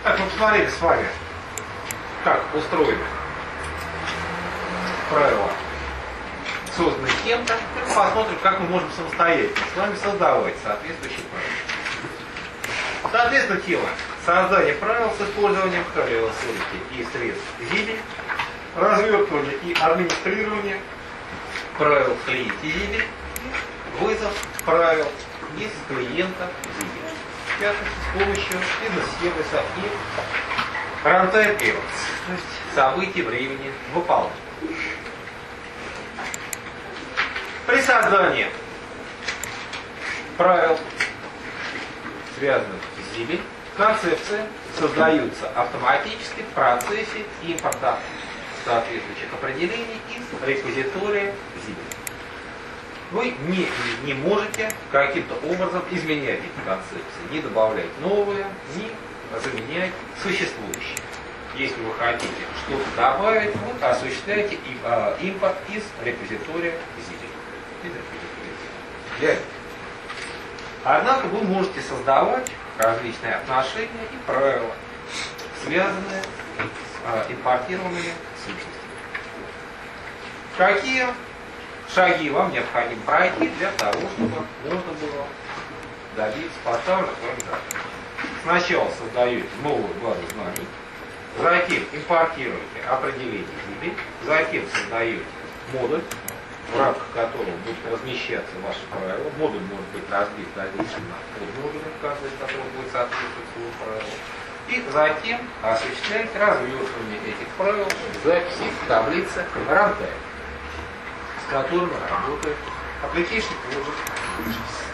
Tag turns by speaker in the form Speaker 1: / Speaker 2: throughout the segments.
Speaker 1: Так, мы посмотрели с вами, как устроены правила, созданные кем-то. Теперь посмотрим, как мы можем самостоятельно с вами создавать соответствующие правила. Соответственно, тема создание правил с использованием хореосорики и средств Зибель, развертывание и администрирование правил в клиенте Зибель, вызов правил из клиента Зибель. В частности, с помощью бизнес-сервиса и runtime events, то есть событий времени выполнения. При создании правил, связанных с Зибель, концепции создаются автоматически в процессе импорта соответствующих определений из репозитория Zibel. Вы не можете каким-то образом изменять эти концепции, не добавлять новые, не заменять существующие. Если вы хотите что-то добавить, вы осуществляете импорт из репозитория Zibel. Для этого. Однако вы можете создавать различные отношения и правила, связанные с импортированными сущностями. Какие шаги вам необходимо пройти для того, чтобы можно было добиться поставленных вами задач? Сначала создаете новую базу знаний, затем импортируете определение Zibel, затем создаете модуль, в рамках которого будут размещаться ваши правила. Модуль может быть разбит дальше на подмодули, каждый из которых будет соответствовать своему правилу. И затем осуществлять развертывание этих правил в записи в таблице runtime, с которыми работает application project.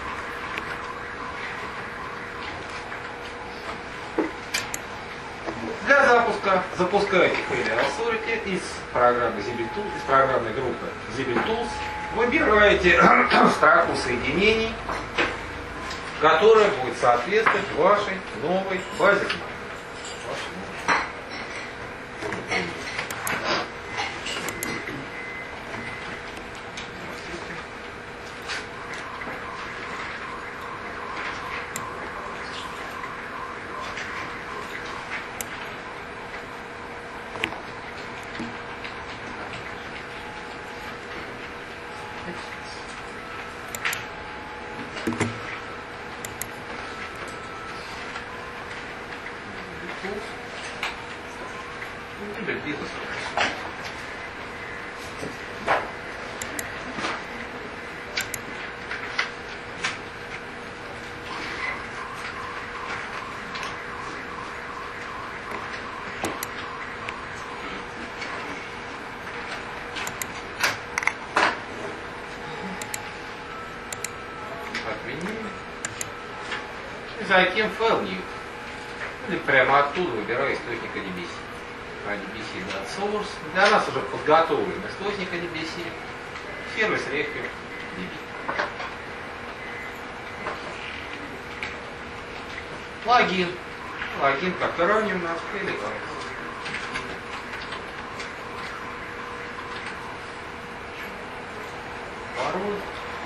Speaker 1: Для запуска запускаете hореosорики из программы Zibel Tools, из программной группы Zibel Tools, выбираете строку соединений, которая будет соответствовать вашей новой базе знаний. Затем файл new. Или прямо оттуда выбираю источник ADBC. ADBC.source. Для нас уже подготовлен источник ADBC. Сервис Requiem DB. Логин. Логин, как и ранее у нас, переливается. Пароль.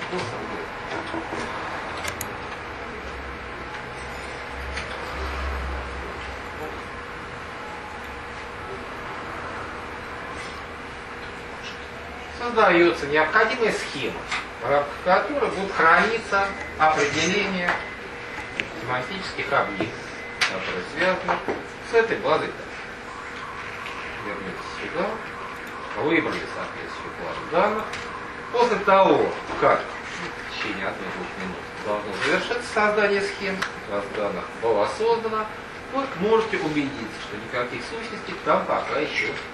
Speaker 1: Создается необходимая схема, в рамках которой будут храниться определения семантических объектов, которые связаны с этой базой данных. Вернемся сюда, выбрали соответствующую базу данных. После того, как в течение 1-2 минут должно завершиться создание схем, база данных была создана, вы можете убедиться, что никаких сущностей там пока еще нет.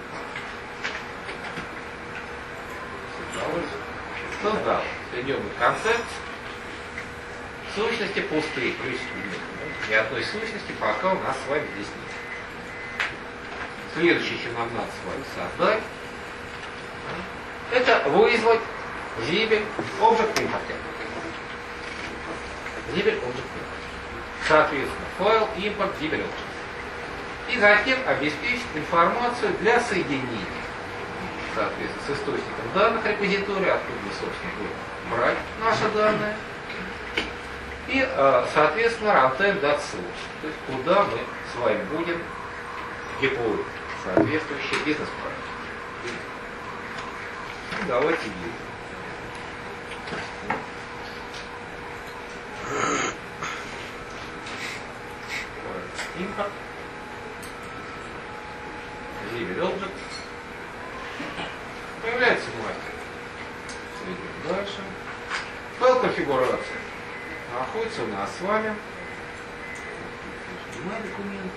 Speaker 1: Создал определенную концепцию. Сущности пустые, плюс ни одной сущности пока у нас с вами здесь нет. Следующее, чем нам надо с вами создать, это вызвать Zibel Object Importer. Zibel Object Importer. Соответственно, файл import Zibel Object. И затем обеспечить информацию для соединения, соответственно, с источником данных репозитория, откуда мы, собственно, будем брать наши данные, И, соответственно, runtime data source, то есть куда мы с вами будем деплоить соответствующий бизнес-проект. Ну, давайте видим. Импорт. Live object. Появляется мастер. Идем дальше. Файл конфигурации находится у нас с вами. Снимай документы.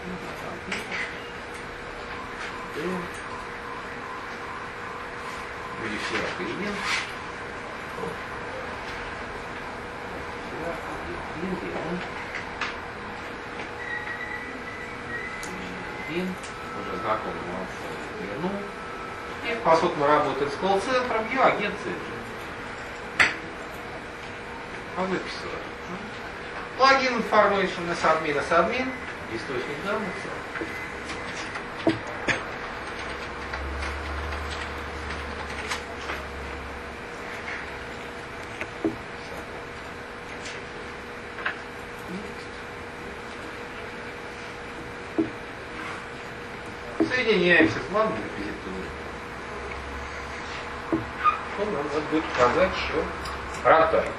Speaker 1: Модификация элемент. Уже знакомый вам вернул. И поскольку мы работаем с колл-центром, я агент центра. Выписываю. Плагин information admin, источник данных. Соединяемся с вами репозиторием. Нам надо будет показать еще runtime.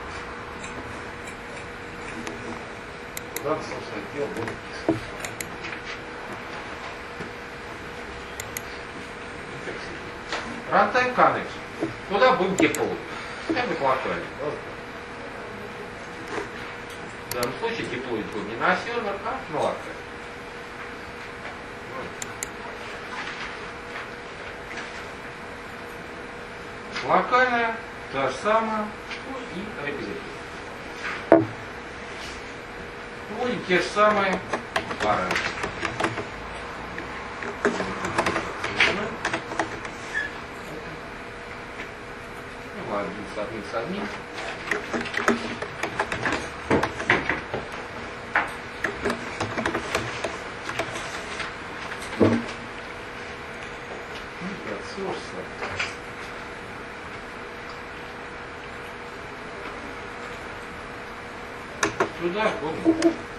Speaker 1: Куда, собственно, дело будет писать. Runtime connection. Куда будем деплоить? Это будет локально. В данном случае деплоить будет не на сервер, а на локально. Локальная, та же самая, и репозиторий. Вводим те же самые параметры. Админ. Сюда, помню.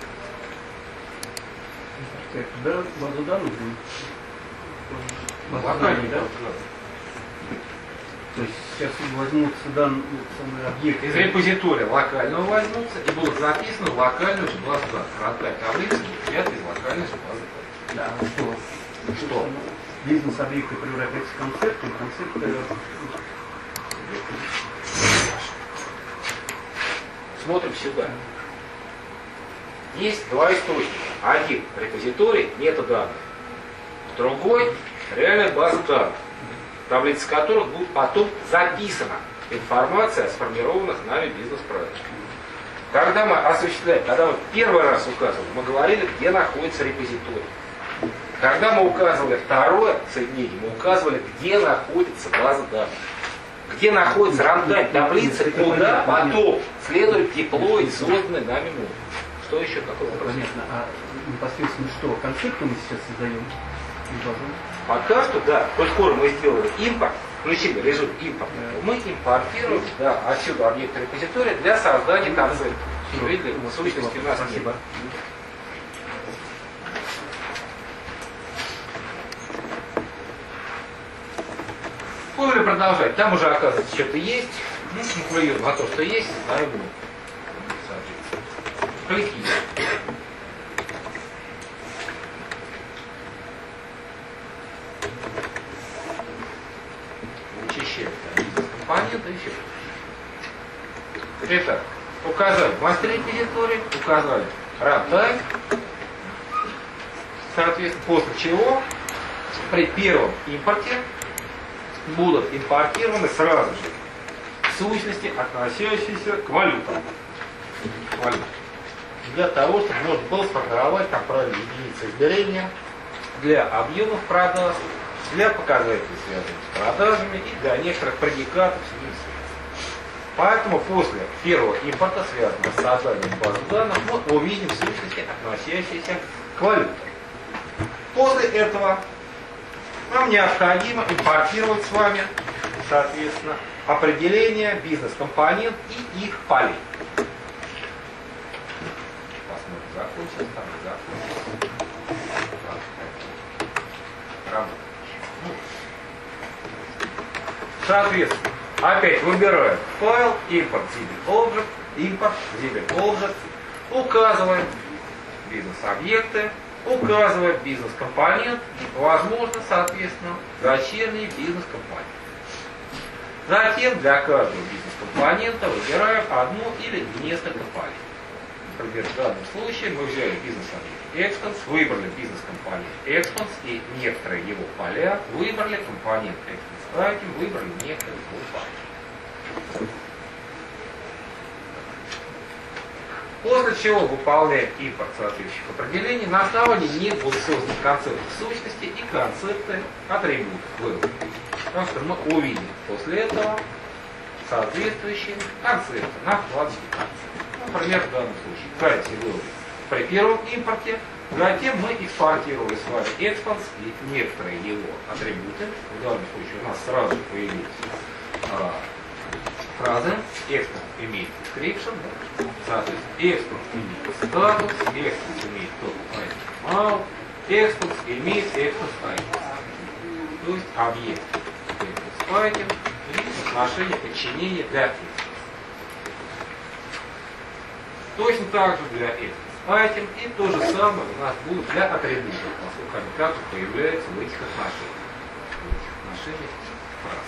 Speaker 2: Да, базу данных будет.
Speaker 1: Локальный, да?
Speaker 2: То есть сейчас возьмутся данные, самые объекты.
Speaker 1: Из репозитория локального возьмутся и будут записаны в локальную же базу данных. Runtime таблицы будут взяты из локальной же базы данных.
Speaker 2: Да,
Speaker 1: Что?
Speaker 2: Бизнес-объекты превратятся в концепты, концепты.
Speaker 1: Смотрим сюда. Есть два источника. Один репозиторий метаданных, другой реальная база данных, в таблице которых будет потом записана информация о сформированных нами бизнес-проектах. Когда мы осуществляем, когда мы первый раз указывали, мы говорили, где находится репозиторий. Когда мы указывали второе соединение, мы указывали, где находится база данных. Где находится runtime таблица, куда потом следует деплоить созданный нами модуль. Что еще? Какой вопрос?
Speaker 2: Понятно. А непосредственно что? Концепты мы сейчас создаем?
Speaker 1: Пока что, да. Коль скоро мы сделали импорт, включили режим импорта, мы импортируем отсюда объект репозитория для создания концепта. Видели, сущности у нас нет. Будем ли продолжать? Там уже, оказывается, что-то есть. Мы плюем на то, что есть, знаем. Клики. Вычищаем компоненты и все. Итак, указали мастер репозиторий, указали runtime. Соответственно, после чего при первом импорте будут импортированы сразу же сущности, относящиеся к валютам. Для того, чтобы можно было сформировать контрольные единицы измерения для объемов продаж, для показателей, связанных с продажами и для некоторых предикатов с ними связанных. Поэтому после первого импорта, связанного с созданием базы данных, мы увидим сущности, относящиеся к валютам. После этого нам необходимо импортировать с вами, соответственно, определение бизнес-компонент и их полей. закончилась, там и закончилась. Работа. Соответственно, опять выбираем файл, импорт Zibel Object, указываем бизнес-объекты, указываем бизнес-компонент и, возможно, соответственно, дочерний бизнес-компонент. Затем для каждого бизнес-компонента выбираем одну или несколько полей. Например, в данном случае мы взяли бизнес-объект Expense, выбрали бизнес-компонент Expense и некоторые его поля, выбрали компонент Expense Item, выбрали некоторые его поля. После чего выполняем импорт соответствующих определений, на основании них будут созданы концепты сущности и концепты атрибутов выбора. Потому что мы увидим после этого соответствующие концепты на вкладке концепт. Например, в данном случае currency выбор при первом импорте, затем мы экспортировали с вами Expense и некоторые его атрибуты. В данном случае у нас сразу появились фразы. Expense имеет description, соответственно, Expense имеет статус, Expense имеет total item amount, Expense имеет Expense item. То есть объект Expense item и отношение подчинения для Expense. Точно так же для Expense item и то же самое у нас будет для атрибутов, поскольку они также появляются в этих отношениях. В этих отношениях фраз.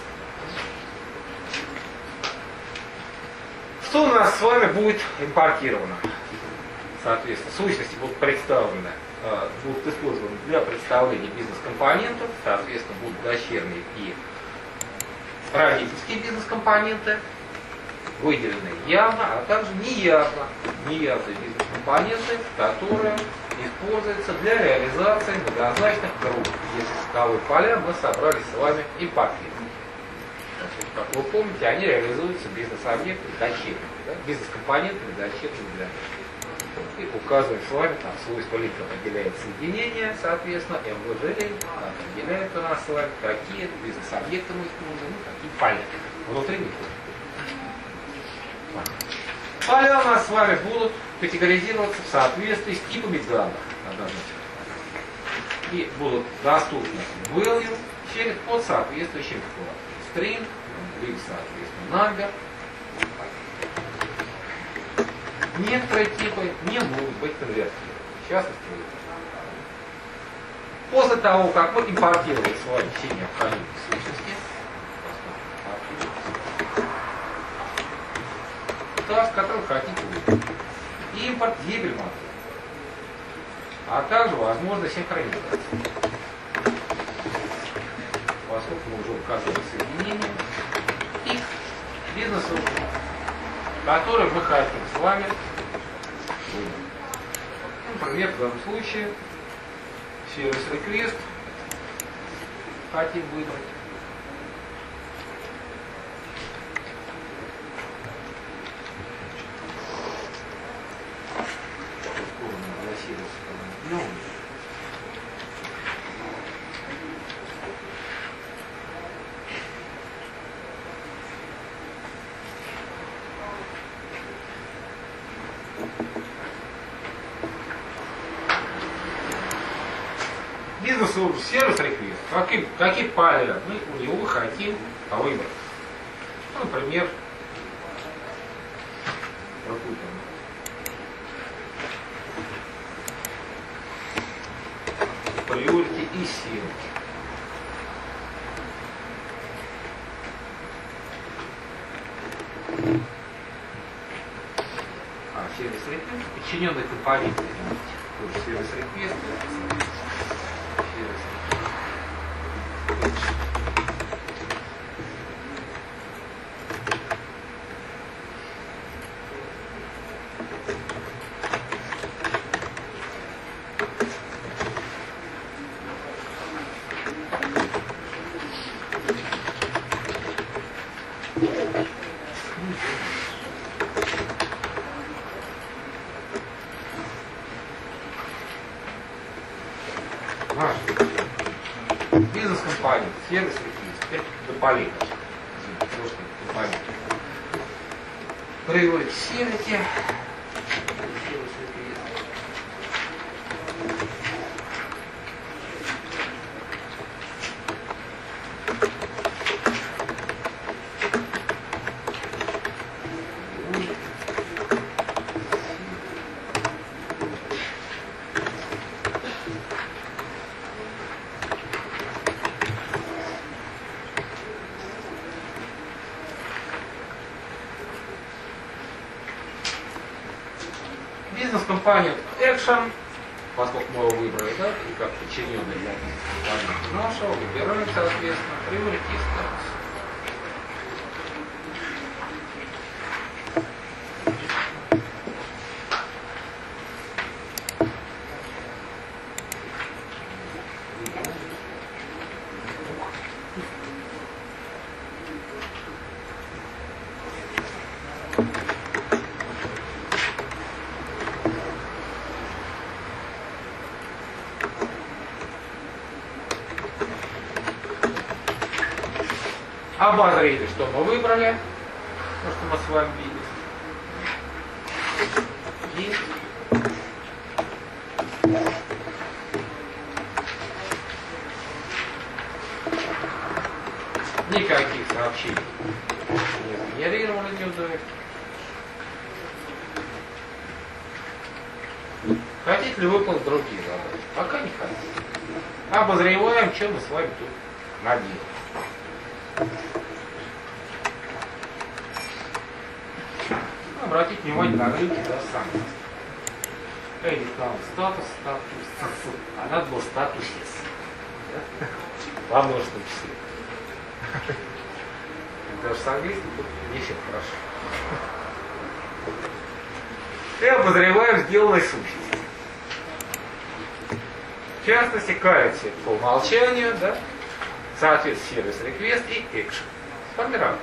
Speaker 1: Что у нас с вами будет импортировано? Соответственно, сущности будут представлены, будут использованы для представления бизнес-компонентов, соответственно, будут дочерние и родительские бизнес-компоненты, выделены явно, а также неявные бизнес-компоненты, которые используются для реализации многозначных групп, если таковые поля мы собрались с вами импортировать. Как вы помните, они реализуются бизнес-объектами дочерними, да? Бизнес-компонентами дочерними для них. И указываем с вами, там свойство линка определяет соединение, соответственно, MVG линк определяет у нас с вами, какие бизнес-объекты мы используем, какие поля. Внутри них. Поля у нас с вами будут категоризироваться в соответствии с типами данных и будут доступны в value через под соответствующим вкладом. String, либо, соответственно, number. Некоторые типы не могут быть конвертированы. В частности, после того, как мы импортировали с вами все необходимые сущности, с которых хотите выбрать, импорт Zibel модель, а также возможность синхронизации. Поскольку мы уже указали соединение и бизнесу, который мы хотим с вами выбрать. Например, в данном случае сервис request хотим выбрать. Сервис request, какие поля мы у него хотим выбрать. Ну, например, priority и силы. Сервис request, подчиненный компонент. Сервис request. Бизнес-компания, сервис request, это до полей. Priority security. компонент action, поскольку мы его выбрали, да, и как подчиненный для компонента нашего, выбираем, соответственно, priority status. Обозрели, что мы выбрали, то, что мы с вами видим. И никаких сообщений не сгенерировали неудобно. Хотите ли выполнить другие задачи? Пока не хотите. Обозреваем, что мы с вами тут наделали. Обратите внимание на глюки, да, сами. Edit now статус, а надо было статус yes. Во множественном числе. Даже с английским тут не все хорошо. И обозреваем сделанной сущности. В частности, currency по умолчанию, да, соответственно, сервис request и action. Сформировались.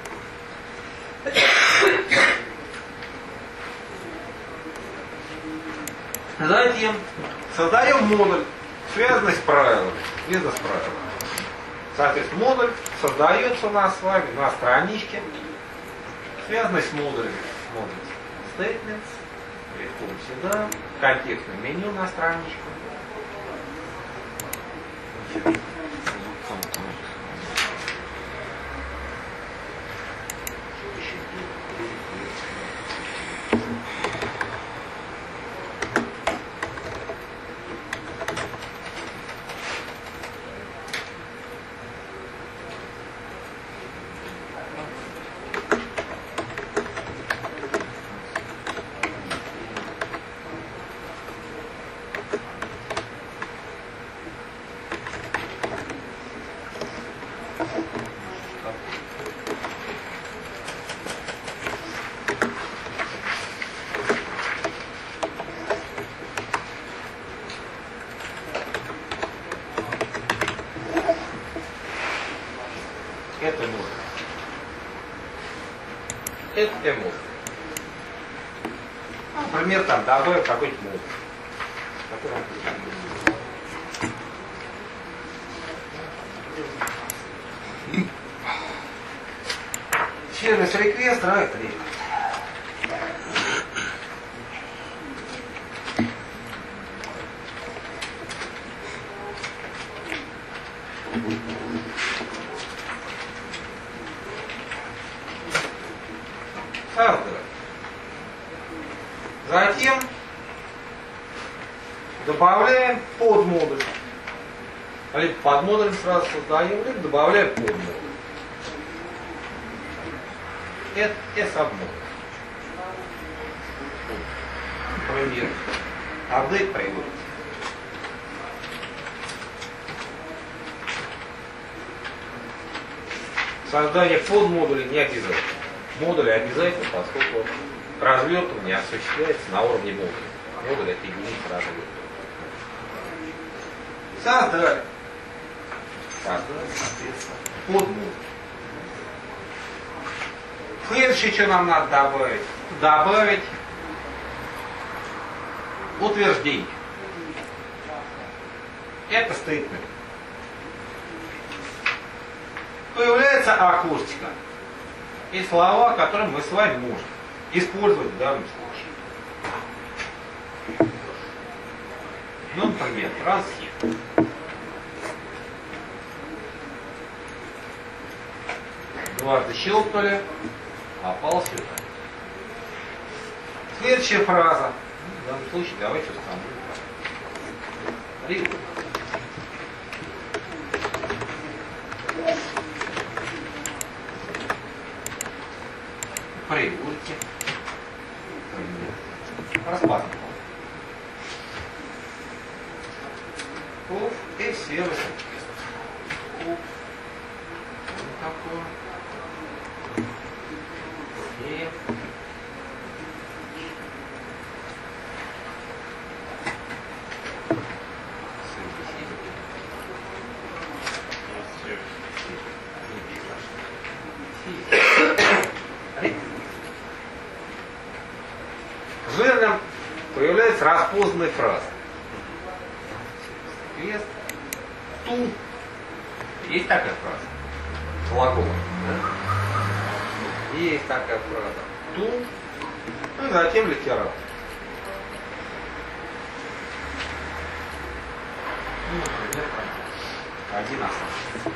Speaker 1: Затем создаем модуль, связанный с правилами, бизнес-правилами. Соответственно, модуль создается у нас с вами на страничке, связанный с модулем. Модуль statements. Переходим сюда, контекстное меню на страничку. Это модуль. Это модуль. Например, там добавим какой-нибудь модуль. Сервис request равен request. Затем добавляем подмодуль. Либо подмодуль сразу создаем, либо добавляем подмодуль. Это S-обмодуль. Например, update priority. Создание подмодуля не обязательно. Модули обязательно, поскольку развертывание осуществляется на уровне модуля. Модуль — это единица развертывания. Создали. Соответственно, подмодуль. Следующее, что нам надо добавить? Добавить утверждение. Это стейтмент. Появляется акустика и слова, которые мы с вами можем использовать в данном случае. Ну, например, трансхит. Дважды щелкнули, попал сюда. Следующая фраза. В данном случае давайте установим. Приурки. Распознал. Куб и сервис. Куб. Вот такой. И жирным появляется распознанная фраза. Крест. Ту. Есть такая фраза? Глагол. Да? Есть такая фраза. Ту. Ну и затем литерал. Один остался.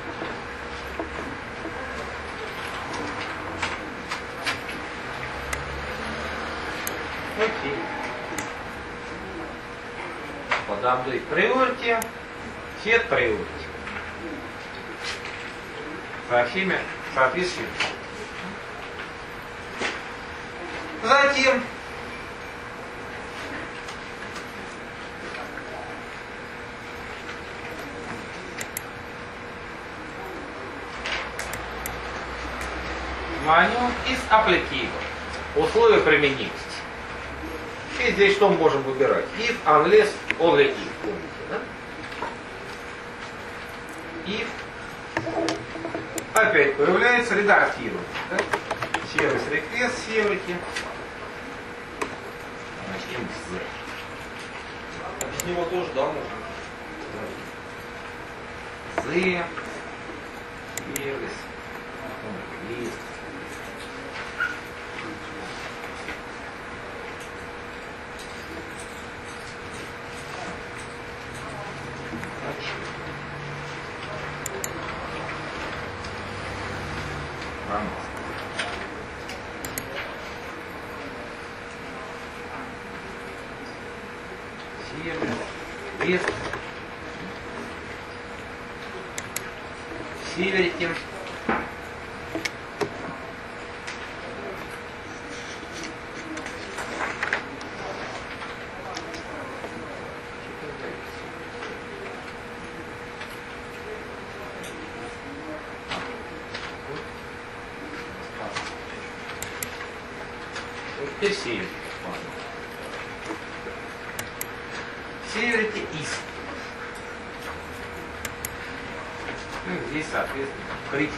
Speaker 1: Окей. Подобный приорити, сет приорити. Со всеми соответствующими. Затем звоню из аппликива. Условия применимости. И здесь что мы можем выбирать? If, unless, only if. Помните, да? If. Опять появляется редактирование. Да? Сервис request security. Начнем с
Speaker 3: С него тоже, да, можно?
Speaker 1: The. Сервис. Лист. Лист. Северите. Теперь северите. Северите из. Ну, здесь, соответственно, критика.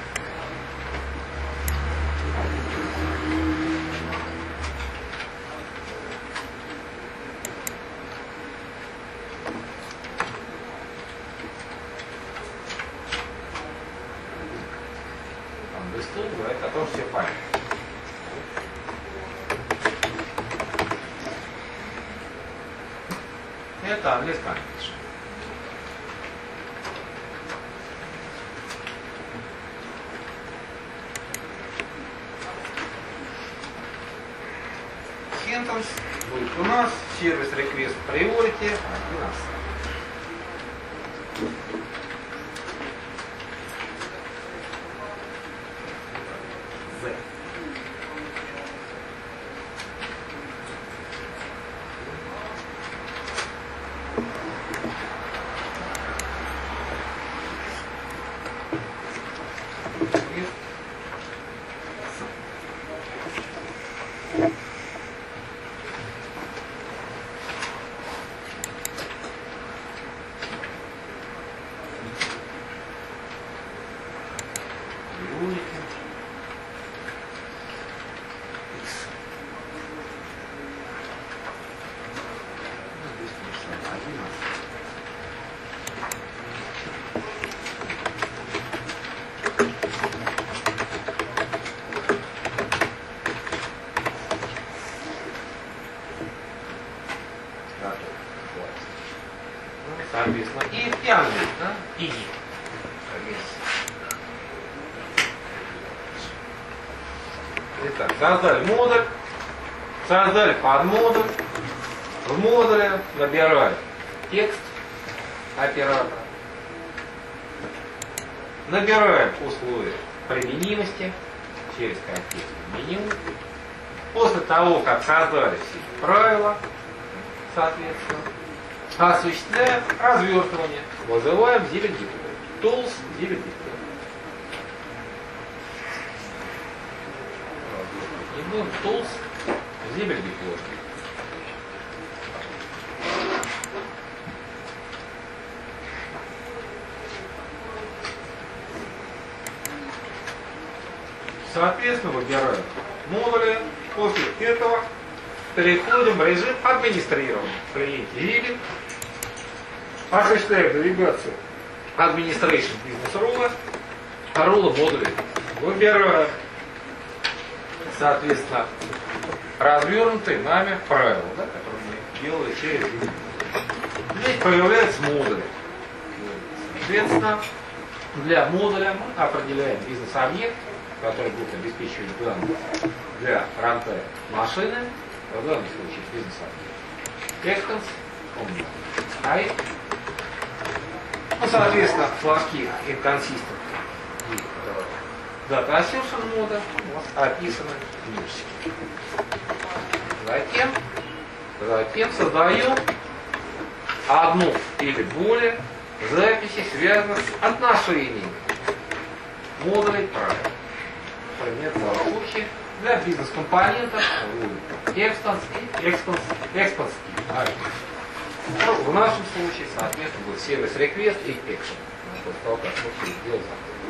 Speaker 1: Там листу говорит о том, что все понятно. Это английский конечно. Sentence будет у нас сервис request priority 1 Z. Соответственно, и пьяный, да? И. Итак, создали модуль, создали подмодуль, в модуле набирали текст оператора, набираем условия применимости через контекст меню. После того, как создали все правила, соответственно, осуществляем развертывание. Вызываем Zibel Deploy. Tools Zibel Deploy. Tools Zibel Deploy. Соответственно, выбираем модули. После этого переходим в режим администрирования. В клиенте Zibel осуществляем навигацию Administration Business Rule, рула модулей. Выбираем, соответственно, развернутые нами правила, да, которые мы делали через Zibel. Здесь появляются модули. Соответственно, для модуля мы определяем бизнес-объект, который будет обеспечивать данные для рантайма машины, в данном случае бизнес-объект. Extens, стоит. Ну, соответственно, флажки inconsistent и data assertion мода у нас описаны ниже. Затем создаем одну или более записей, связанных с отношениями модулей правил. Например, в данном случае для бизнес-компонентов Extens и Extens. Ну, в нашем случае, соответственно, будет сервис request и action. После того, как мы сделал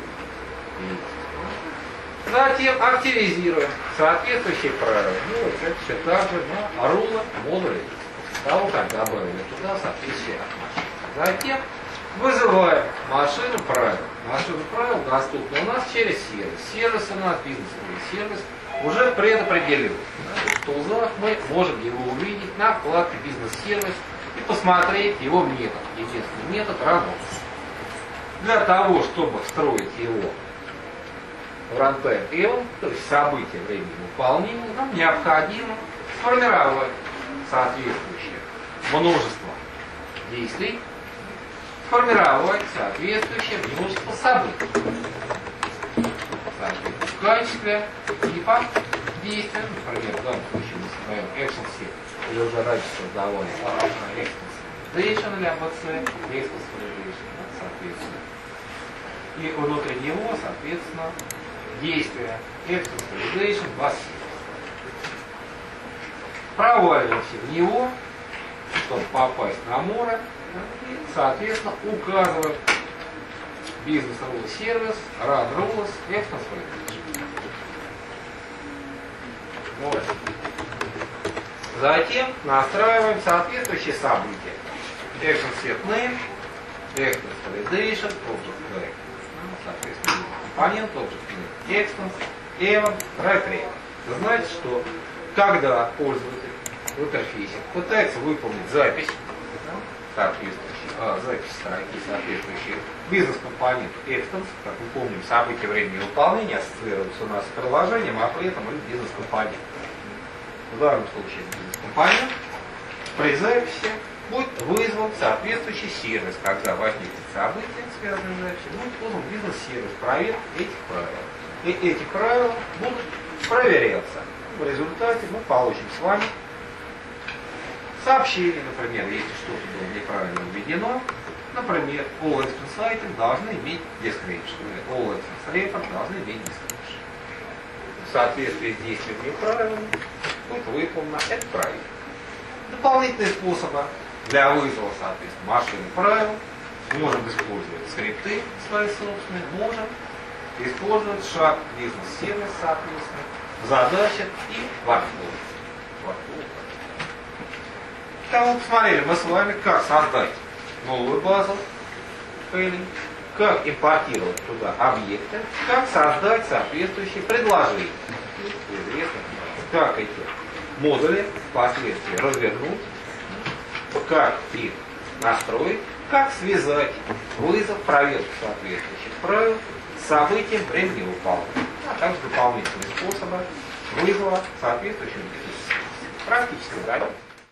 Speaker 1: запуск. Затем активизируем соответствующие правила. Ну, это все также на рула модули. После того, как добавили туда соответствующие машины. Затем вызываем машину правил. Машину правил доступна у нас через сервис. Сервис у нас бизнесовый сервис уже предопределен. В тулзах мы можем его увидеть на вкладке бизнес-сервис и посмотреть его метод. Единственный метод работы. Для того, чтобы встроить его в runtime event, то есть событие времени выполнения, нам необходимо сформировать соответствующее множество действий, сформировать соответствующее множество событий. Соответственно, в качестве типа действия, например, в данном случае мы создаем action set, или уже раньше создавали extens validation или ABC, extens validation, соответственно. И внутри него, соответственно, действия extens validation в ASI. Проваливаемся в него, чтобы попасть на море, и, соответственно, указываем бизнес rule сервис, run rules, extens validation. Вот. Затем настраиваем соответствующие события. Action set name, extens validation, object name. Соответственно, компонент object name, extens, event, write record. Это значит, что когда пользователь в интерфейсе пытается выполнить запись, запись строки, соответствующие бизнес-компонент extens, как мы помним, события времени выполнения ассоциируются у нас с приложением, а при этом и бизнес-компонент. В данном случае бизнес-компонент при записи будет вызван соответствующий сервис, когда возникнет событие, связанное с записью, будет вызван бизнес-сервис проверки этих правил. И эти правила будут проверяться. В результате мы получим с вами сообщение, например, если что-то было неправильно введено, например, all expense items должны иметь description, или all expense report должны иметь description. В соответствии с действиями и правилами будет выполнена эта проверка. Дополнительные способы для вызова, соответственно, машины правил. Можем использовать скрипты свои собственные, можем использовать шаг бизнес-сервис, соответственно, задачи и workflow. Итак, посмотрели мы с вами, как создать новую базу файлов, как импортировать туда объекты, как создать соответствующие предложения. Известно, как эти модули впоследствии развернуть, как их настроить, как связать вызов, проверку соответствующих правил с событием времени выполнения, а также дополнительные способы вызова соответствующих практических задач.